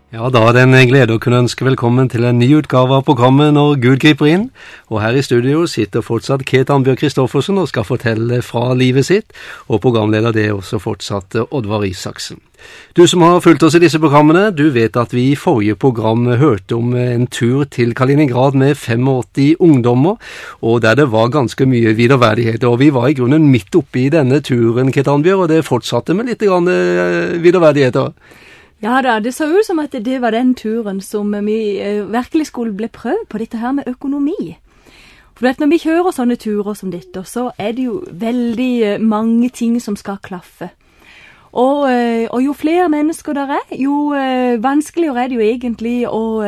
Ja, da er det en glede å kunne ønske velkommen til en ny utgave av programmet Når Gud griper inn. Og her i studio sitter fortsatt Ket Annbjørg Kristoffersen og skal fortelle fra livet sitt, og programleder det er også fortsatt Oddvar Isaksen. Du som har fulgt oss i disse programmene, du vet at vi i forrige program hørte om en tur til Kaliningrad med 85 ungdommer, og der det var ganske mye viderverdighet. Og vi var i grunnen midt oppe i denne turen, Ket Annbjørg, og det fortsatte med litt viderverdigheter. Ja da, det så ut som at det var den turen som vi virkelig skulle bli prøvd på dette her med økonomi. For når vi kjører sånne turer som dette, så er det jo veldig mange ting som skal klaffe. Og jo flere mennesker der er, jo vanskeligere er det jo egentlig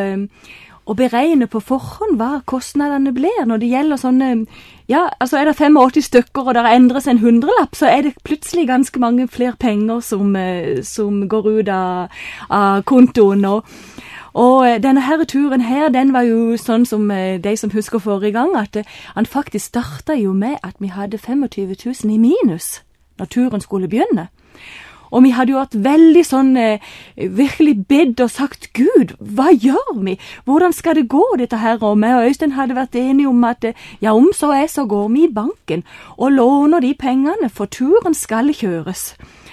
å beregne på forhånd hva kostnadene blir. Når det gjelder sånne, ja, altså er det 85 stykker og det endres en 100-lapp, så er det plutselig ganske mange flere penger som går ut av kontoen. Og denne her turen her, den var jo sånn som de som husker forrige gang, at han faktisk startet jo med at vi hadde 25 000 i minus når turen skulle begynne. Og vi hadde jo vært veldig sånn, virkelig bedt og sagt, Gud, hva gjør vi? Hvordan skal det gå dette her? Og meg og Øystein hadde vært enige om at, ja, om så er så går vi i banken og låner de pengene, for turen skal kjøres.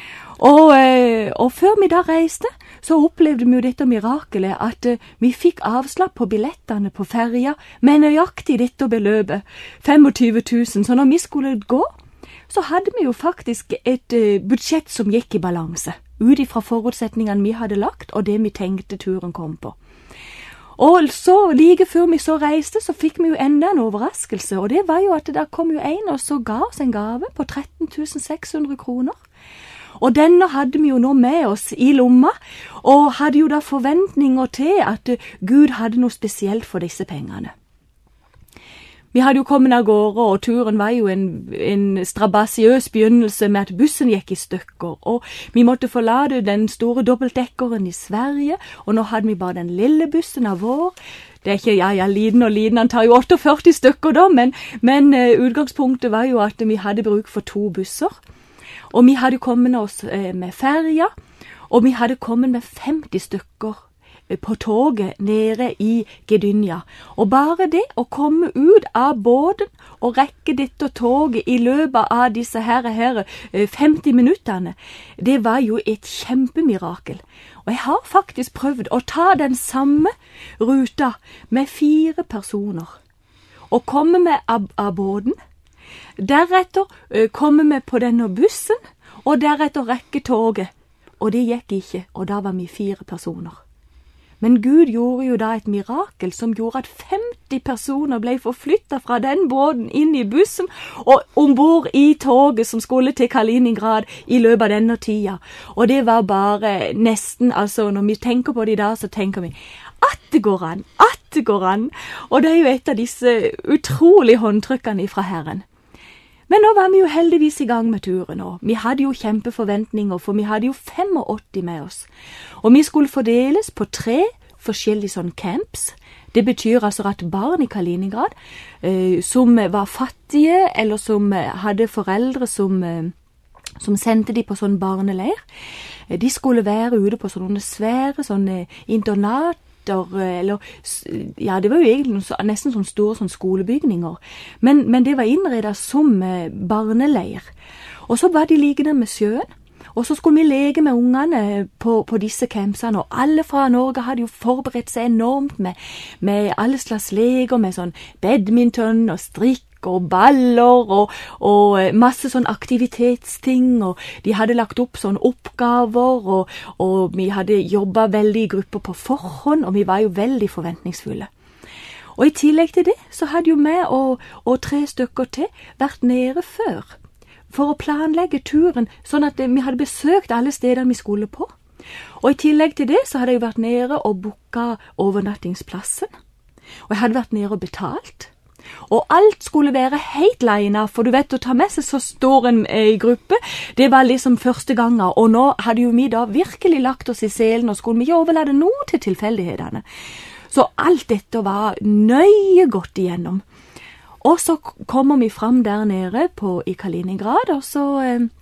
Og før vi da reiste, så opplevde vi jo dette mirakelet, at vi fikk avslapp på billettene på ferja, med nøyaktig dette beløpet, 25 000. Så når vi skulle gå, så hadde vi jo faktisk et budsjett som gikk i balanse, ut ifra forutsetningene vi hadde lagt, og det vi tenkte turen kom på. Og så like før vi så reiste, så fikk vi jo enda en overraskelse, og det var jo at der kom jo en og så ga oss en gave på 13 600 kroner. Og denne hadde vi jo nå med oss i lomma, og hadde jo da forventninger til at Gud hadde noe spesielt for disse pengene. Vi hadde jo kommet av gårde, og turen var jo en strabasiøs begynnelse med at bussen gikk i stykker, og vi måtte forlate den store dobbeltdekkeren i Sverige, og nå hadde vi bare den lille bussen av vår. Det er ikke, ja, liten og liten, han tar jo 48 stykker da, men utgangspunktet var jo at vi hadde bruk for 2 busser, og vi hadde kommet oss med ferja, og vi hadde kommet med 50 stykker på toget nede i Gdynia. Og bare det å komme ut av båten og rekke dette toget i løpet av disse her 50 minutterne, det var jo et kjempemirakel. Og jeg har faktisk prøvd å ta den samme ruta med 4 personer og komme med av båten, deretter komme med på denne bussen, og deretter rekke toget. Og det gikk ikke, og da var vi 4 personer. Men Gud gjorde jo da et mirakel som gjorde at 50 personer ble forflyttet fra den båten inn i bussen og ombord i toget som skulle til Kaliningrad i løpet av denne tida. Og det var bare nesten, altså når vi tenker på det i dag, så tenker vi at det går an, at det går an. Og det er jo et av disse utrolige håndtrykkene fra Herren. Men nå var vi jo heldigvis i gang med turen, og vi hadde jo kjempeforventninger, for vi hadde jo 85 med oss. Og vi skulle fordeles på 3 forskjellige sånne camps. Det betyr altså at barn i Kaliningrad, som var fattige, eller som hadde foreldre som sendte de på sånn barneleir, de skulle være ute på sånne svære sånne internat, eller, ja, det var jo egentlig nesten sånne store sånne skolebygninger, men det var innredet som barneleir. Og så var de liggende med sjøen, og så skulle vi leke med ungene på disse campsene, og alle fra Norge hadde jo forberedt seg enormt med alle slags leker, med sånn badminton og strikk, og baller og masse sånn aktivitetsting, og de hadde lagt opp sånne oppgaver, og vi hadde jobbet veldig i grupper på forhånd, og vi var jo veldig forventningsfulle. Og i tillegg til det, så hadde jo vi og 3 stykker til vært nede før, for å planlegge turen, sånn at vi hadde besøkt alle stedene vi skulle på. Og i tillegg til det, så hadde jeg vært nede og booket overnattingsplassen, og jeg hadde vært nede og betalt. Og alt skulle være helt linet, for du vet, å ta med seg så stor en gruppe, det var liksom første gangen, og nå hadde jo vi da virkelig lagt oss i selen, og skulle vi ikke overlade noe til tilfeldighetene. Så alt dette var nøye gått igjennom. Og så kommer vi fram der nede i Kaliningrad, og så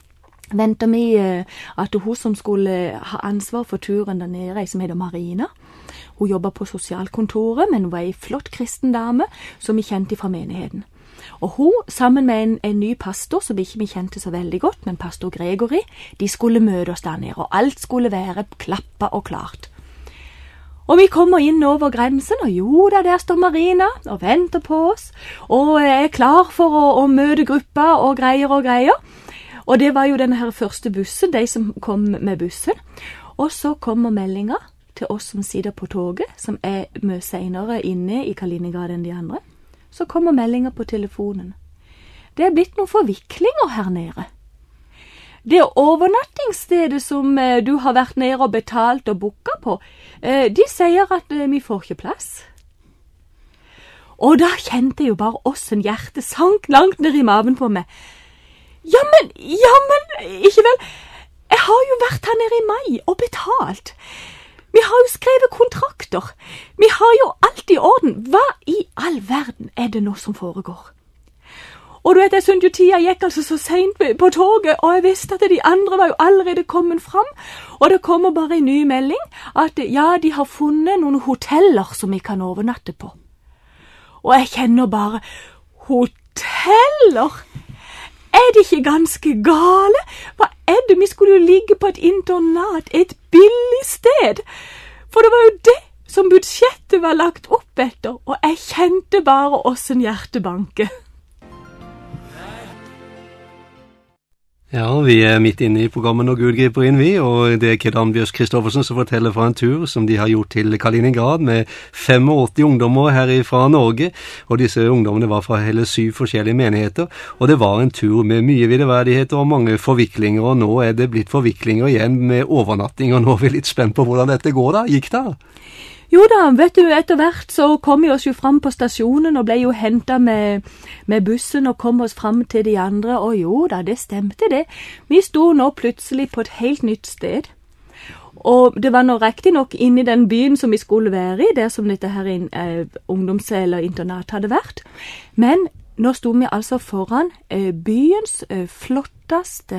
ventet vi at hun som skulle ha ansvar for turen der nede, som heter Marina, hun jobbet på sosialkontoret, men hun var en flott kristen dame som vi kjente fra menigheten. Og hun, sammen med en ny pastor, som ikke vi kjente så veldig godt, men pastor Gregory, de skulle møte oss der nede, og alt skulle være klappet og klart. Og vi kommer inn over grensen, og jo da, der står Marina og venter på oss, og er klar for å møte gruppa og greier. Og det var jo denne her første bussen, de som kom med bussen. Og så kommer meldinga til oss som sitter på toget, som er mye senere inne i Kaliningrad enn de andre. Så kommer meldinga på telefonen. Det er blitt noen forviklinger her nede. Det overnattingsstedet som du har vært nede og betalt og booket på, de sier at vi får ikke plass. Og da kjente jeg jo bare åssen hjertet sank langt ned i maven på meg. Jammen, ikke vel. Jeg har jo vært her nede i mai og betalt. Vi har jo skrevet kontrakter. Vi har jo alt i orden. Hva i all verden er det nå som foregår? Og du vet, jeg synes jo tida gikk altså så sent på toget, og jeg visste at de andre var jo allerede kommet fram, og det kommer bare en ny melding at ja, de har funnet noen hoteller som vi kan overnatte på. Og jeg kjenner bare, hoteller? Er det ikke ganske gale? Hva er det? Vi skulle jo ligge på et internat, et billig sted. For det var jo det som budsjettet var lagt opp etter, og jeg kjente bare åssen hjertebanke. Ja, vi er midt inne i programmet Når Gud griper inn, vi, og det er Kate Annbjørg Christoffersen som forteller fra en tur som de har gjort til Kaliningrad med 85 ungdommer her fra Norge, og disse ungdommene var fra hele 7 forskjellige menigheter, og det var en tur med mye videreverdigheter og mange forviklinger, og nå er det blitt forviklinger igjen med overnatting, og nå er vi litt spent på hvordan dette går da. Gikk det? Jo da, vet du, etter hvert så kom vi oss jo fram på stasjonen og ble jo hentet med bussen og kom oss fram til de andre, og jo da, det stemte det. Vi sto nå plutselig på et helt nytt sted, og det var nå riktig nok inne i den byen som vi skulle være i, der som dette her ungdoms- eller internat hadde vært, men nå sto vi altså foran byens flotteste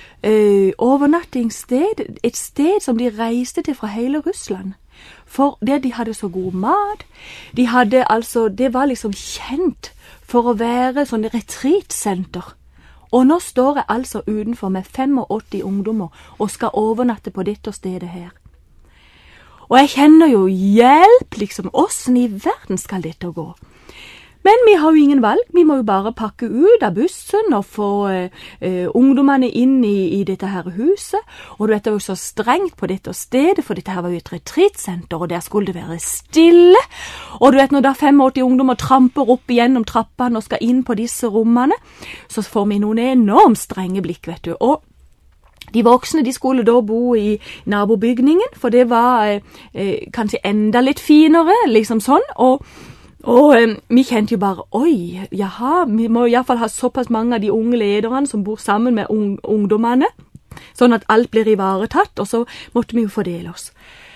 overnattingssted, et sted som de reiste til fra hele Russland. For det de hadde så god mat, de hadde altså, det var liksom kjent for å være sånn retreatsenter. Og nå står jeg altså utenfor med 85 ungdommer og skal overnatte på dette stedet her. Og jeg kjenner jo hjelp, liksom, hvordan i verden skal dette gå? Men vi har jo ingen valg, vi må jo bare pakke ut av bussen og få ungdommene inn i dette her huset, og det er jo så strengt på dette stedet, for dette her var jo et retreatsenter, og der skulle det være stille, og du vet, når da 85 ungdommer tramper opp igjennom trappene og skal inn på disse rommene, så får vi noen enormt strenge blikk, vet du, og de voksne, de skulle da bo i nabobygningen, for det var kanskje enda litt finere, liksom sånn, og vi kjente jo bare, oi, jaha, vi må i hvert fall ha såpass mange av de unge lederne som bor sammen med ungdommene, sånn at alt blir ivaretatt, og så måtte vi jo fordele oss.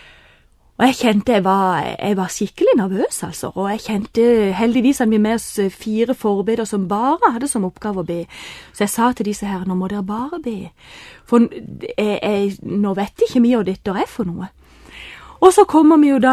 Og jeg kjente jeg var skikkelig nervøs, altså, og jeg kjente heldigvis at vi med oss 4 forbeder som bare hadde som oppgave å be. Så jeg sa til disse her, nå må dere bare be, for nå vet ikke vi hva dette er for noe. Og så kommer vi jo da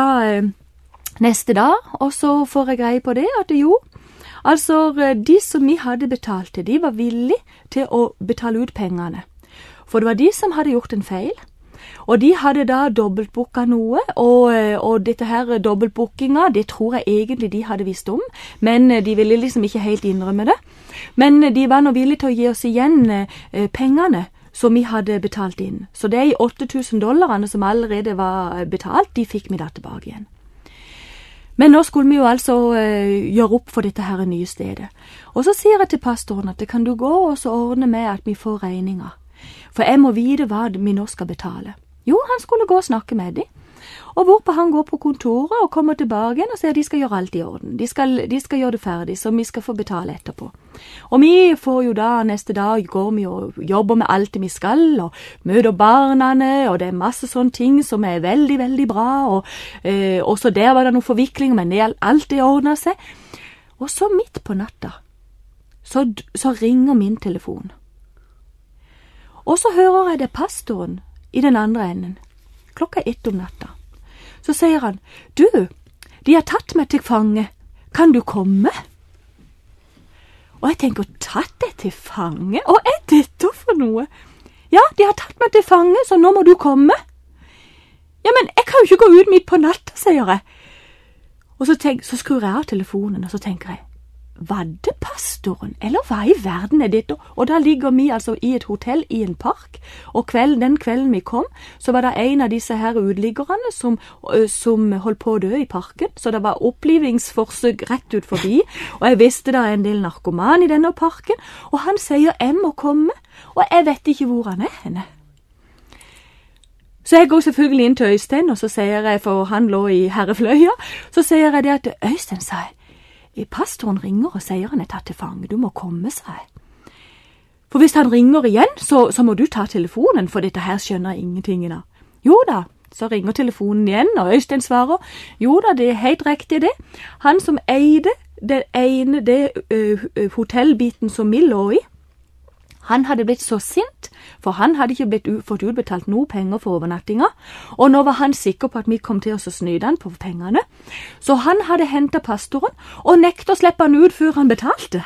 neste dag, og så får jeg greie på det, at jo, altså de som vi hadde betalt til, de var villige til å betale ut pengene. For det var de som hadde gjort en feil, og de hadde da dobbeltbooket noe, og dette her dobbeltbookinga, det tror jeg egentlig de hadde visst om, men de ville liksom ikke helt innrømme det. Men de var nå villige til å gi oss igjen pengene som vi hadde betalt inn. Så det i $8,000 som allerede var betalt, de fikk vi da tilbake igjen. Men nå skulle vi jo altså gjøre opp for dette her nye stedet. Og så sier jeg til pastoren at det kan du gå og så ordne med at vi får regninger. For jeg må vite hva vi nå skal betale. Jo, han skulle gå og snakke med dem. Og hvorpå han går på kontoret og kommer tilbake igjen og sier at de skal gjøre alt i orden. De skal gjøre det ferdig, så vi skal få betale etterpå. Og vi får jo da, neste dag går vi og jobber med alt det vi skal, og møter barnene, og det er masse sånne ting som er veldig, veldig bra, og så der var det noen forviklinger, men alt det ordner seg. Og så midt på natta, så ringer min telefon. Og så hører jeg det pastoren i den andre enden. Klokka 1 om natta. Så sier han, du, de har tatt meg til fange. Kan du komme? Og jeg tenker, tatt deg til fange? Hva er dette for noe? Ja, de har tatt meg til fange, så nå må du komme. Ja, men jeg kan jo ikke gå ut midt på natta, sier jeg. Og så skrur jeg av telefonen, og så tenker jeg, var det pastoren, eller hva i verden er dette? Og da ligger vi altså i et hotell i en park, og den kvelden vi kom, så var det en av disse her utliggerne som holdt på å dø i parken, så det var opplivingsforsøk rett ut forbi, og jeg visste det er en del narkoman i denne parken, og han sier jeg må komme, og jeg vet ikke hvor han er henne. Så jeg går selvfølgelig inn til Øystein, og så sier jeg, for han lå i herrefløya, så sier jeg det at Øystein sa, pastoren ringer og sier han er tatt til fange, du må komme, sa jeg. For hvis han ringer igjen, så må du ta telefonen, for dette her skjønner jeg ingenting av. Jo da, så ringer telefonen igjen, og Øystein svarer, jo da, det er helt riktig det. Han som eide det hotellbiten som vi lå i, han hadde blitt så sint, for han hadde ikke fått utbetalt noe penger for overnattinga, og nå var han sikker på at vi kom til å snyde han på pengene. Så han hadde hentet pastoren, og nektet å slippe han ut før han betalte.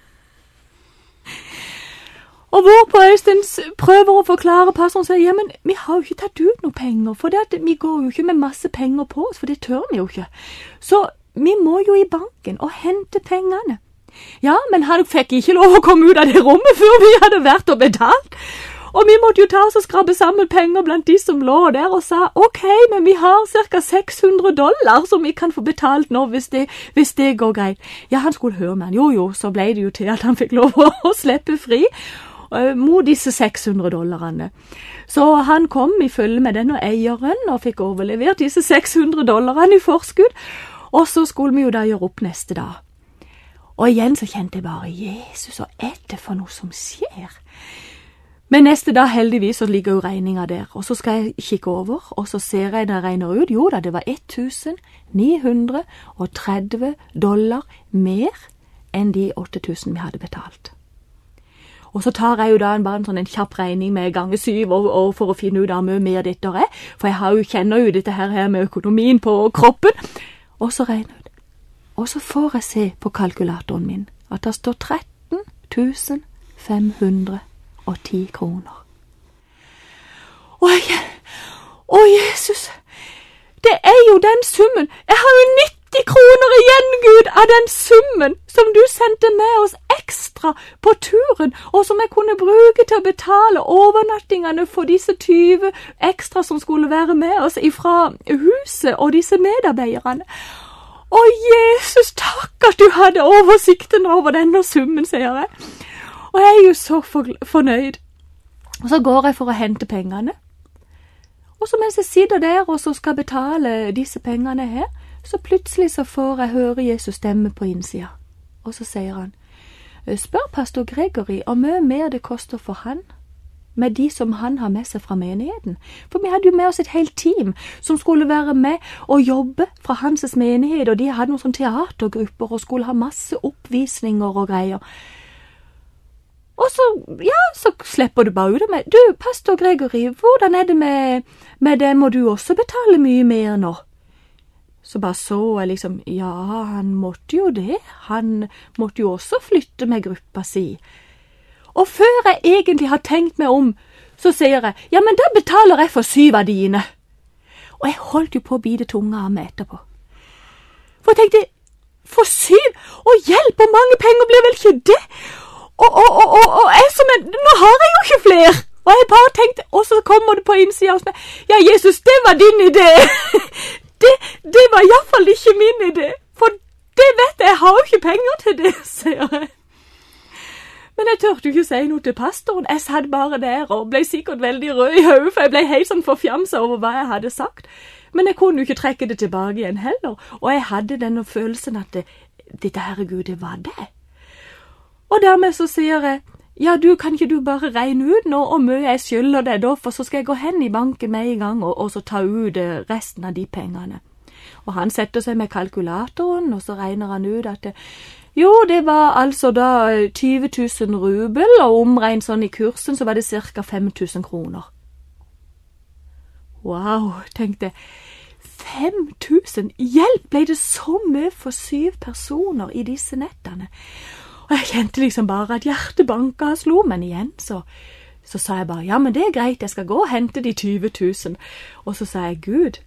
Og hvorpå Øystein prøver å forklare pastoren, sier, ja, men vi har jo ikke tatt ut noe penger, for vi går jo ikke med masse penger på oss, for det tør vi jo ikke. Så vi må jo i banken og hente pengene. Ja, men han fikk ikke lov å komme ut av det rommet før vi hadde vært og betalt. Og vi måtte jo ta oss og skrabe sammen penger blant de som lå der og sa, ok, men vi har cirka $600 som vi kan få betalt nå hvis det går greit. Ja, han skulle høre med han. Jo, så ble det jo til at han fikk lov å slippe fri mot disse $600. Så han kom i følge med den og eieren og fikk overlevert disse $600 i forskudd. Og så skulle vi jo da gjøre opp neste dag. Og igjen så kjente jeg bare, Jesus, hva er det for noe som skjer? Men neste dag heldigvis så ligger jo regninga der, og så skal jeg kikke over, og så ser jeg det regner ut, jo da, det var $1,930 mer enn de 8.000 vi hadde betalt. Og så tar jeg jo da bare en kjapp regning med ganger 7 og for å finne ut av hvor mer dette er, for jeg kjenner jo dette her med økonomien på kroppen, og så regner jeg ut. Og så får jeg se på kalkulatoren min at det står 13.510 kroner. Å Jesus, det er jo den summen. Jeg har jo 90 kroner igjen, Gud, av den summen som du sendte med oss ekstra på turen, og som jeg kunne bruke til å betale overnattingene for disse 20 ekstra som skulle være med oss ifra huset og disse medarbeiderne. Å, Jesus, takk at du hadde oversikten over denne summen, sier jeg. Og jeg er jo så fornøyd. Og så går jeg for å hente pengene. Og så mens jeg sitter der og så skal betale disse pengene her, så plutselig så får jeg høre Jesus stemme på innsida. Og så sier han, spør pastor Gregory om hvor mer det koster for han, med de som han har med seg fra menigheten. For vi hadde jo med oss et helt team som skulle være med og jobbe fra hans menighet, og de hadde noen sånne teatergrupper og skulle ha masse oppvisninger og greier. Og så, ja, så slipper du bare ut av meg. Du, pastor Gregory, hvordan er det med det? Må du også betale mye mer nå? Så bare så jeg liksom, ja, han måtte jo det. Han måtte jo også flytte med gruppa si. Og før jeg egentlig har tenkt meg om, så sier jeg, ja, men da betaler jeg for 7 av dine. Og jeg holdt jo på å bite tunga av meg etterpå. For jeg tenkte, for 7? Og hjelp, hvor mange penger blir vel ikke det? Og jeg som nå har jeg jo ikke flere. Og jeg bare tenkte, og så kommer det på innsida hos meg, ja, Jesus, det var din idé. det var i hvert fall ikke min idé. For det vet jeg har jo ikke penger til det, sier jeg. Men jeg tørte jo ikke si noe til pastoren. Jeg satt bare der og ble sikkert veldig rød i hodet, for jeg ble helt sånn forfjamset over hva jeg hadde sagt. Men jeg kunne jo ikke trekke det tilbake igjen heller, og jeg hadde denne følelsen at dette herregud, det var det. Og dermed så sier jeg, ja, kan ikke du bare regne ut nå om jeg skylder deg da, for så skal jeg gå hen i banken med en gang og så ta ut resten av de pengene. Og han setter seg med kalkulatoren, og så regner han ut at det var altså da 20 000 rubel, og omregnet sånn i kursen så var det ca. 5 000 kroner. Wow, tenkte jeg. 5 000? Hjelp, ble det så mye for 7 personer i disse nettene? Og jeg kjente liksom bare at hjertebanka slo, men igjen så sa jeg bare, ja, men det er greit, jeg skal gå og hente de 20 000. Og så sa jeg, Gud,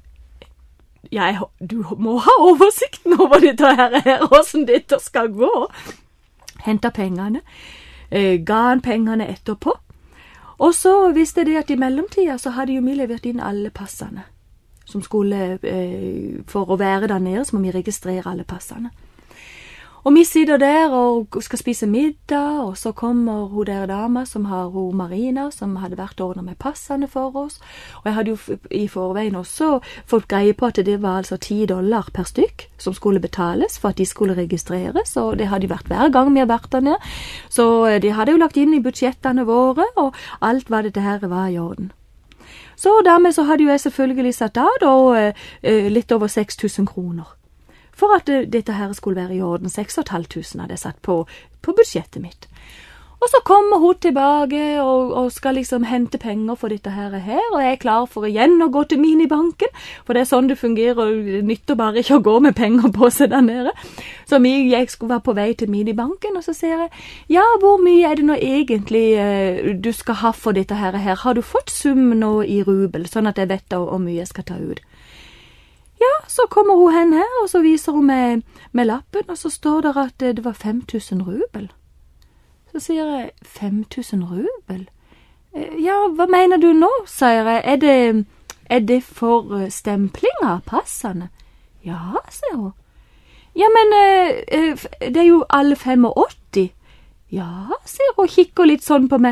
du må ha oversikten over dette her, hvordan dette skal gå. Hentet pengene, ga han pengene etterpå. Og så visste jeg det at i mellomtiden så hadde jo vi levert inn alle passene som skulle, for å være der nede, så må vi registrere alle passene. Og vi sitter der og skal spise middag, og så kommer hun der dama som har hun Marina, som hadde vært ordnet med passene for oss. Og jeg hadde jo i forveien også fått greie på at det var altså $10 per stykk som skulle betales for at de skulle registreres, og det hadde vært hver gang vi har vært der nede. Så de hadde jo lagt inn i budsjettene våre, og alt hva dette her var i orden. Så dermed så hadde jo jeg selvfølgelig satt av da, litt over 6 000 kroner. For at dette her skulle være i orden, 6 500 hadde jeg satt på budsjettet mitt. Og så kommer hun tilbake og skal liksom hente penger for dette her, og jeg er klar for igjen å gå til minibanken, for det er sånn det fungerer, og det nytter bare ikke å gå med penger på seg der nede. Så jeg skulle være på vei til minibanken, og så sier jeg, ja, hvor mye er det nå egentlig du skal ha for dette her? Har du fått sum nå i rubel, sånn at jeg vet hvor mye jeg skal ta ut? Ja, så kommer hun hen her, og så viser hun med lappen, og så står det at det var 5 000 rubel. Så sier jeg, 5 000 rubel? Ja, hva mener du nå, sier jeg. Er det for stempling av passene? Ja, sier hun. Ja, men det er jo alle 85. Ja, sier hun, og kikker litt sånn på meg.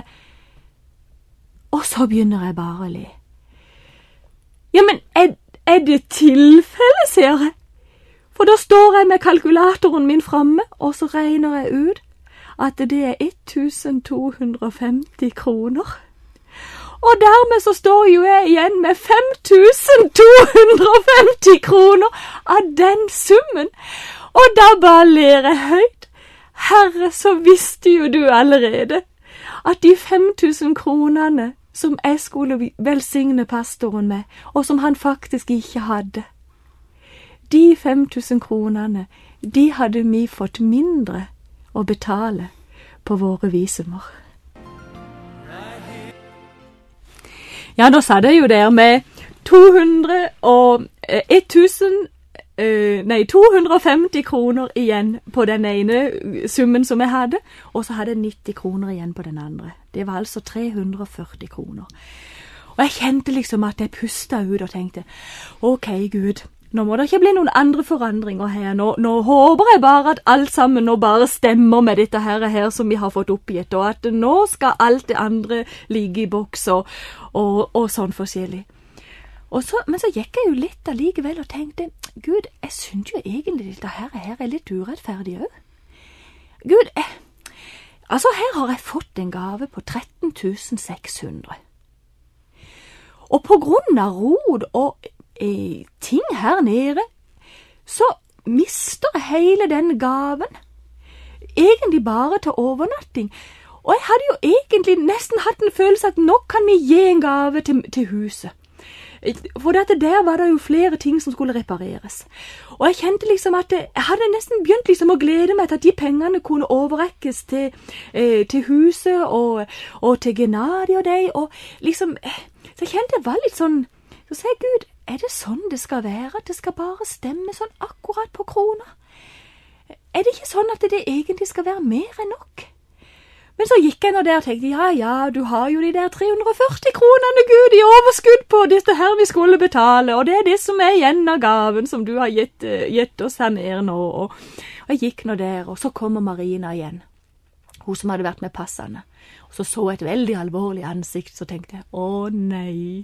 Og så begynner jeg bare å le. Ja, men er det tilfelle, sier jeg? For da står jeg med kalkulatoren min fremme, og så regner jeg ut at det er 1250 kroner. Og dermed så står jo jeg igjen med 5250 kroner av den summen. Og da bare ler jeg høyt. Herre, så visste jo du allerede at de 5000 kronene som jeg skulle velsigne pastoren med, og som han faktisk ikke hadde. De 5000 kronene, de hadde vi fått mindre å betale på våre visumer. Ja, da satt jeg jo der med 250 kroner igjen på den ene summen som jeg hadde, og så hadde jeg 90 kroner igjen på den andre. Det var altså 340 kroner. Og jeg kjente liksom at jeg pustet ut og tenkte, ok Gud, nå må det ikke bli noen andre forandringer her. Nå håper jeg bare at alt sammen nå bare stemmer med dette her som vi har fått oppgitt, og at nå skal alt det andre ligge i boks og sånn forskjellig. Men så gikk jeg jo litt allikevel og tenkte, Gud, jeg synes jo egentlig dette her er litt urettferdig også. Gud, altså her har jeg fått en gave på 13 600. Og på grunn av rod og ting her nede, så mister jeg hele den gaven. Egentlig bare til overnatting. Og jeg hadde jo egentlig nesten hatt en følelse at nå kan vi gi en gave til huset. For der var det jo flere ting som skulle repareres. Og jeg kjente liksom at jeg hadde nesten begynt liksom å glede meg til at de pengene kunne overrekkes til huset og til Gennady og deg. Og liksom, så jeg kjente jeg var litt sånn, så sa jeg, Gud, er det sånn det skal være? At det skal bare stemme sånn akkurat på krona? Er det ikke sånn at det egentlig skal være mer enn nok? Men så gikk jeg nå der og tenkte, ja, du har jo de der 340 kronene, Gud, i overskudd på dette her vi skulle betale, og det er det som er igjen av gaven som du har gitt oss her nede nå. Og jeg gikk nå der, og så kommer Marina igjen, hun som hadde vært med passene. Og så et veldig alvorlig ansikt, så tenkte jeg, å nei,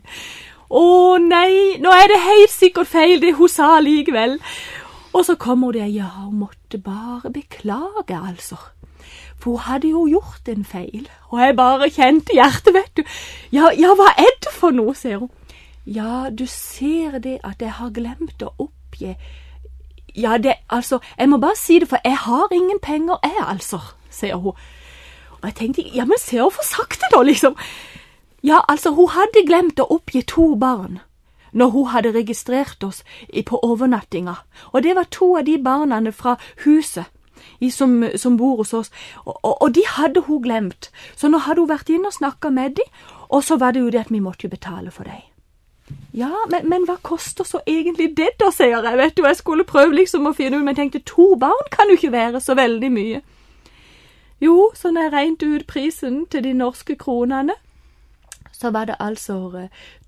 nå er det helt sikkert feil det hun sa likevel. Og så kommer hun der, ja, hun måtte bare beklage, altså. For hun hadde jo gjort en feil, og jeg bare kjente hjertet, vet du. Ja, hva er det for noe, sier hun. Ja, du ser det at jeg har glemt å oppgi. Ja, jeg må bare si det, for jeg har ingen penger, altså, sier hun. Og jeg tenkte, ja, men se hvorfor sagt det da, liksom. Ja, hun hadde glemt å oppgi 2 barn når hun hadde registrert oss på overnattinga. Og det var 2 av de barna fra huset som bor hos oss. Og de hadde hun glemt. Så nå hadde hun vært inne og snakket med dem, og så var det jo det at vi måtte jo betale for dem. Ja, men hva koster så egentlig det da, sier jeg. Vet du, jeg skulle prøve liksom å finne ut, men jeg tenkte 2 barn kan jo ikke være så veldig mye. Jo, så når jeg regnet ut prisen til de norske kronene, så var det altså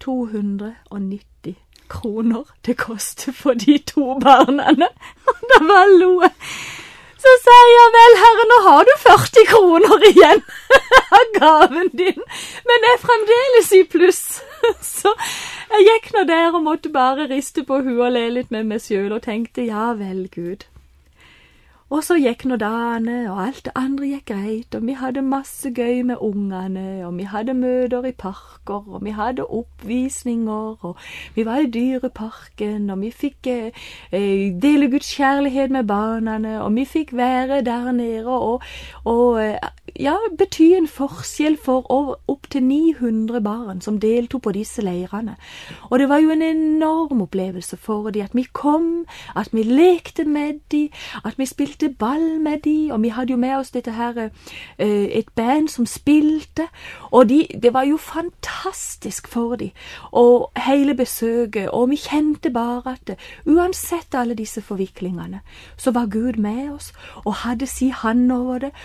290 kroner det kostet for de 2 barna. Og da var loe. Så sier jeg, vel herre, nå har du 40 kroner igjen av gaven din, men jeg er fremdeles i pluss. Så jeg gikk nå der og måtte bare riste på huet og le litt med meg selv og tenkte, ja vel Gud. Og så gikk nå dagene, og alt det andre gikk greit, og vi hadde masse gøy med ungene, og vi hadde møter i parker, og vi hadde oppvisninger, og vi var i dyreparken, og vi fikk dele Guds kjærlighet med barna, og vi fikk være der nede, og bety en forskjell for opp til 900 barn som deltog på disse leirene. Og det var jo en enorm opplevelse for dem, at vi kom, at vi lekte med dem, at vi spilte ball med dem, og vi hadde jo med oss dette her, et band som spilte, og det var jo fantastisk for dem, og hele besøket, og vi kjente bare at uansett alle disse forviklingene, så var Gud med oss, og hadde sin hand over det,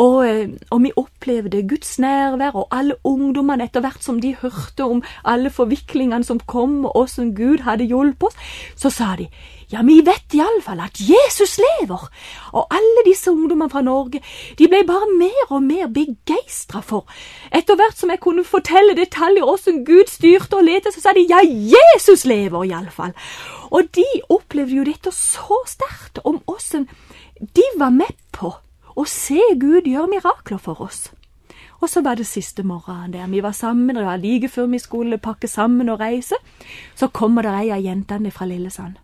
og vi opplevde Guds nærvær, og alle ungdommene etter hvert som de hørte om alle forviklingene som kom, og som Gud hadde hjulpet oss, så sa de, ja, vi vet i alle fall at Jesus lever, og alle disse ungdommene fra Norge, de ble bare mer og mer begeistret for. Etter hvert som jeg kunne fortelle detaljer hvordan Gud styrte og lette, så sa de, ja, Jesus lever i alle fall. Og de opplevde jo dette så sterkt om hvordan de var med på å se Gud gjøre mirakler for oss. Og så var det siste morgenen der vi var sammen, og like før vi skulle pakke sammen og reise, så kommer det en av jentene fra Lillesand.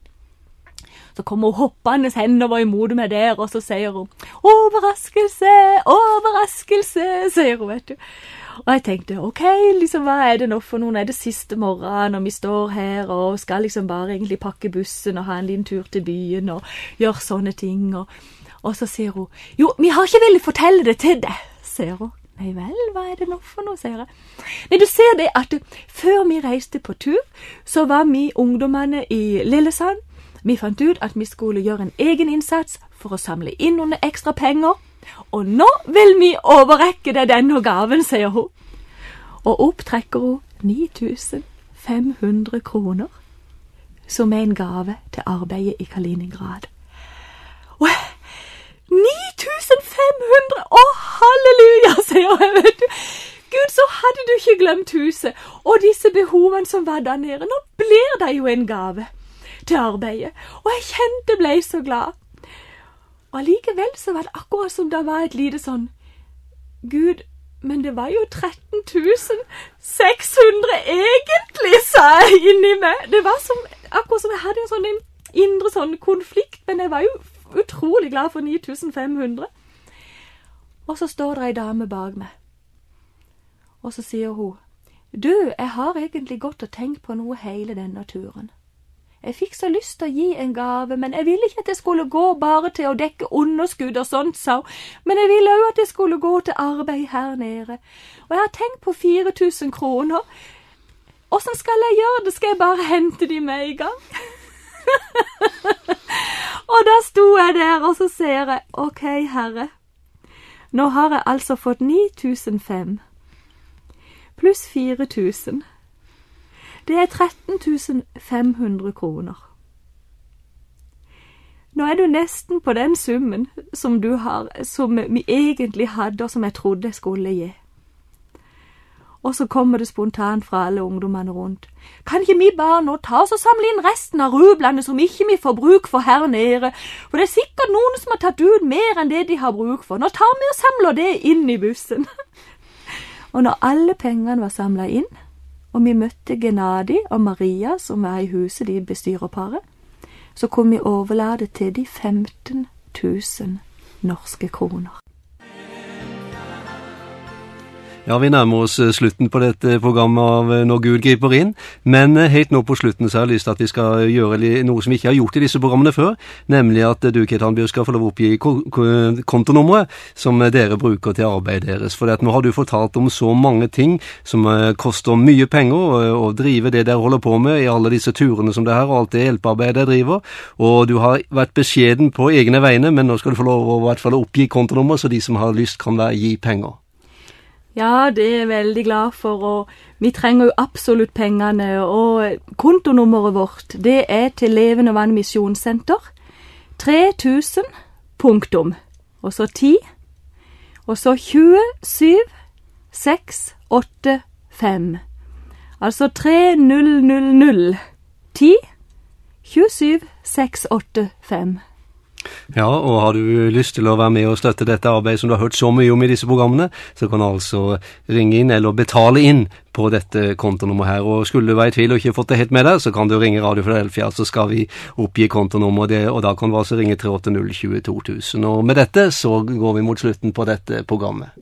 Så kommer hun hoppende henover imot meg der, og så sier hun, overraskelse, overraskelse, sier hun, vet du. Og jeg tenkte, ok, liksom, hva er det nå for noen? Er det siste morgen, og vi står her, og skal liksom bare egentlig pakke bussen, og ha en liten tur til byen, og gjøre sånne ting, og så sier hun, jo, vi har ikke villet fortelle det til deg, sier hun. Nei vel, hva er det nå for noe, sier jeg. Nei, du ser det at før vi reiste på tur, så var vi ungdommene i Lillesand. Vi fant ut at vi skulle gjøre en egen innsats for å samle inn noen ekstra penger, og nå vil vi overrekke deg denne gaven, sier hun. Og opptrekker hun 9500 kroner, som er en gave til arbeidet i Kaliningrad. Og 9500, halleluja, sier jeg, vet du. Gud, så hadde du ikke glemt huset, og disse behovene som var der nede. Nå blir det jo en gave til arbeidet, og jeg kjente ble så glad. Og likevel så var det akkurat som det var et lite sånn, Gud, men det var jo 13 600 egentlig, sa jeg inni meg. Det var som, akkurat som jeg hadde en sånn indre sånn konflikt, men jeg var jo utrolig glad for 9500. Og så står det en dame bak meg, og så sier hun, du, jeg har egentlig gått og tenkt på noe hele denne turen. Jeg fikk så lyst til å gi en gave, men jeg ville ikke at det skulle gå bare til å dekke underskudd og sånt, sa hun. Men jeg ville jo at det skulle gå til arbeid her nede. Og jeg har tenkt på 4000 kroner. Hvordan skal jeg gjøre det? Skal jeg bare hente de med i gang? Og da sto jeg der, og så sier jeg, ok, herre, nå har jeg altså fått 9500 pluss 4000. Det er 13 500 kroner. Nå er du nesten på den summen som du har, som vi egentlig hadde, og som jeg trodde jeg skulle gi. Og så kommer det spontant fra alle ungdommene rundt. Kan ikke vi bare nå ta oss og samle inn resten av rublene som ikke vi får bruk for her nede? For det er sikkert noen som har tatt ut mer enn det de har bruk for. Nå tar vi og samler det inn i bussen. Og når alle pengene var samlet inn, og vi møtte Gennadi og Maria, som var i huset, de bestyrerparet, så kunne vi overlate til de 15 000 norske kroner. Ja, vi nærmer oss slutten på dette programmet av Når Gud griper inn, men helt nå på slutten så har jeg lyst til at vi skal gjøre noe som vi ikke har gjort i disse programmene før, nemlig at du, Kate Hanbjørg, skal få lov å oppgi kontonummeret som dere bruker til arbeidet deres. For nå har du fortalt om så mange ting som koster mye penger å drive det dere holder på med i alle disse turene som det her, og alt det hjelpearbeidet dere driver, og du har vært beskjeden på egne vegne, men nå skal du få lov å i hvert fall oppgi kontonummer, så de som har lyst kan gi penger. Ja, det er jeg veldig glad for, og vi trenger jo absolutt pengene, og kontonummeret vårt, det er til Levende Vann Misjonssenter, 3000, punktum, og så 10, og så 27 685, altså 3000, 10, 27 685. Ja, og har du lyst til å være med og støtte dette arbeidet som du har hørt så mye om i disse programmene, så kan du altså ringe inn eller betale inn på dette kontonummeret her. Og skulle du være i tvil og ikke fått det helt med deg, så kan du ringe Radio Philadelphia, så skal vi oppgi kontonummeret, og da kan du altså ringe 380 22 000. Og med dette så går vi mot slutten på dette programmet.